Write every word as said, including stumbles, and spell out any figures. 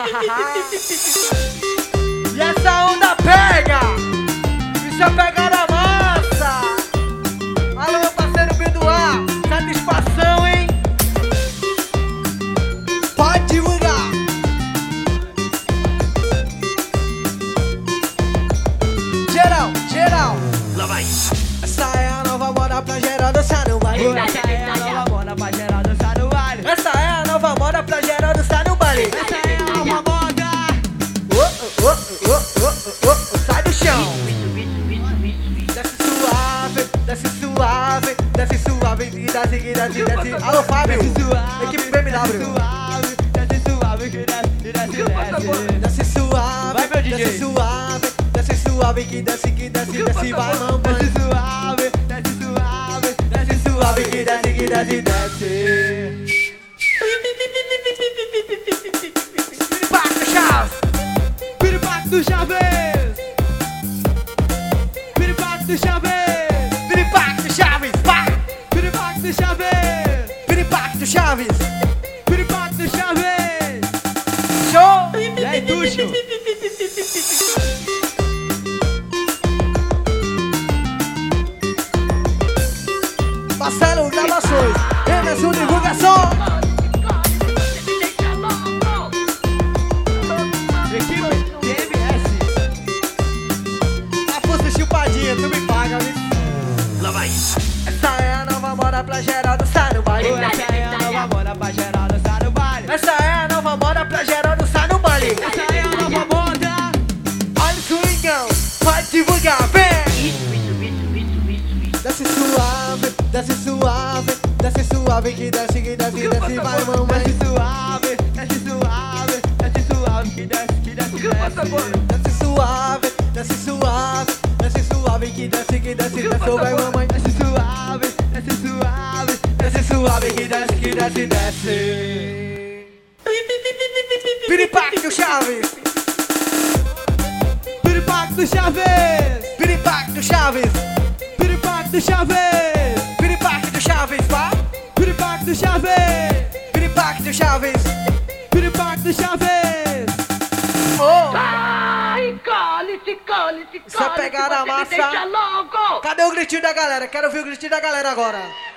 E essa onda pega, bicha pega na massa. Alô, meu parceiro B do A, satisfação, hein? Pode divulgar. Geral, geral. Lá vai. Essa é a nova moda pra geral dançar no baile. Essa é a nova moda pra geral dançar no baile. Essa é a nova moda pra geral dançar no baile. Essa é a nova moda. Oh, oh, oh, oh, oh, oh, sai do chão. Desce suave, desce suave, desce suave e desce, desce, desce. Alô, Fábio, equipe B M W. Desce suave, que desce, desce, desce. Desce suave, Vai, meu D J. desce suave, desce suave que desce, que desce, desce, vai, mamãe. Desce suave, desce suave, desce Suave que desce, que desce, desce. Piripaque Chaves, Piripaque do Chaves. Piripaque do Chaves. Piripaque Chaves, pá. Piripaque do Chaves. Piripaque Chaves, Piripaque do Chaves. show. E aí, Tuxo? Marcelo Gravações, Emerson Divulgação. Equipe D M S. A força chupadinha, tu me paga, viu? Lá vai. Essa é a nova moda pra geral dançar no baile. Essa é a nova moda pra geral dançar no baile. Essa é a nova moda pra geral dançar no baile. Essa é a nova moda. Olha o swingão, pode divulgar, vem. Desce suave, desce suave, desce suave que desce, que desce, desce, vai, mamãe. Desce suave, desce suave, desce suave, que desce, que desce, desce. Desce suave, desce suave, desce suave que desce, que desce, desce, vai, mamãe. Desce suave, desce suave, Desce suave que desce, que desce, desce. Piripaque Chaves, Piripaque do Chaves. Piripaque Chaves, Piripaque do Chaves. Piripaque Chaves, pá. Piripaque do Chaves. Piripaque Chaves, Piripaque do Chaves. oh. Ai, cole-se, cole-se, cole-se. Só pegar a você me massa. deixa louco. Cadê o gritinho da galera? Quero ouvir o gritinho da galera agora.